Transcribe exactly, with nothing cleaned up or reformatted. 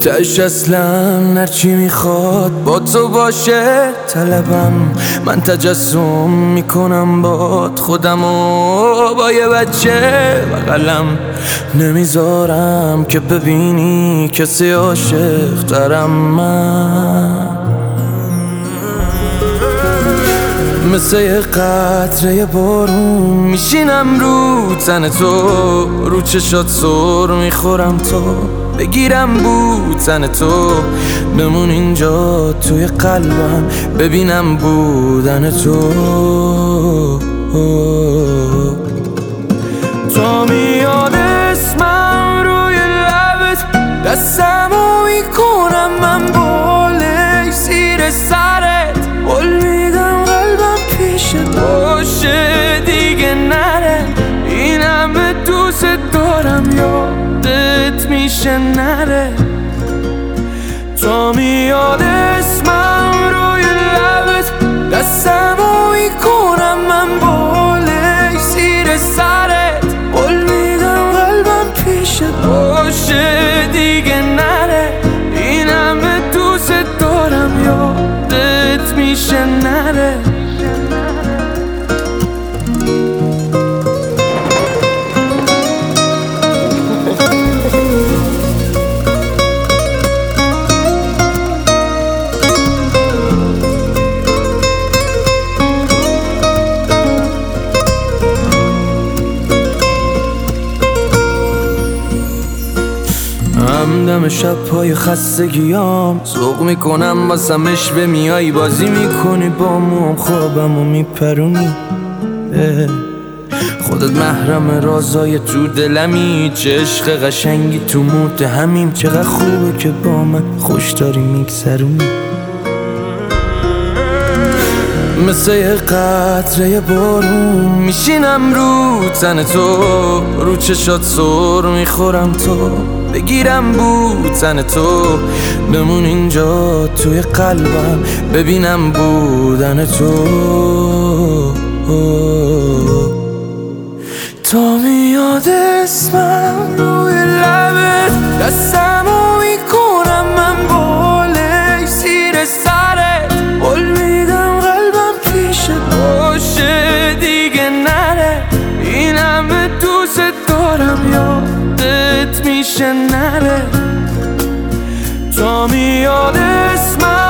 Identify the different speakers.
Speaker 1: تش اصلا هرچی میخواد با تو باشه طلبم. من تجسم میکنم باد خودمو با یه بچه بغلم. نمیذارم که ببینی کسی عاشق ترم. من مثل یه قطره بارون میشینم رو تن تو، رو چشات سر میخورم تو، بگیرم بوتن تو، بمون اینجا توی قلبم، ببینم بودن تو. تو میاد اسمم روی لبت، دستمو میکنم من بالای زیر سرت، قول میدم قلبم پیشت باشه دیگه نره. این همه دوست دارم یادت میشه نره. تو میاد اسمم روی لبت، دستمو میکنم من بالای زیر سرت، قول میدم قلبم پیشت باشه دیگه نره. این همه دوست دارم یادت میشه نره. همدم شب‌های خستگیام ذوق میکنم واسمش به میای بازی میکنی با موم، خوابمو میپرونی. خودت محرم رازای تو دلمی، چه عشق قشنگی تو موت همیم. چقدر خوبه که با من خوش داری میگذرونی. مثل یه قطره بارون میشینم رو تن تو، رو چشات سر میخورم تو، بگیرم بوتن تو، بمون اینجا توی قلبم، ببینم بودن تو. تو میاد اسمم روی لبت، دستمو میکنم من بالای زیر سرت، قول میدم قلبم پیشت باشه دیگه نره. این همه دوست دارم یادت میشه نره. تو میاد اسمم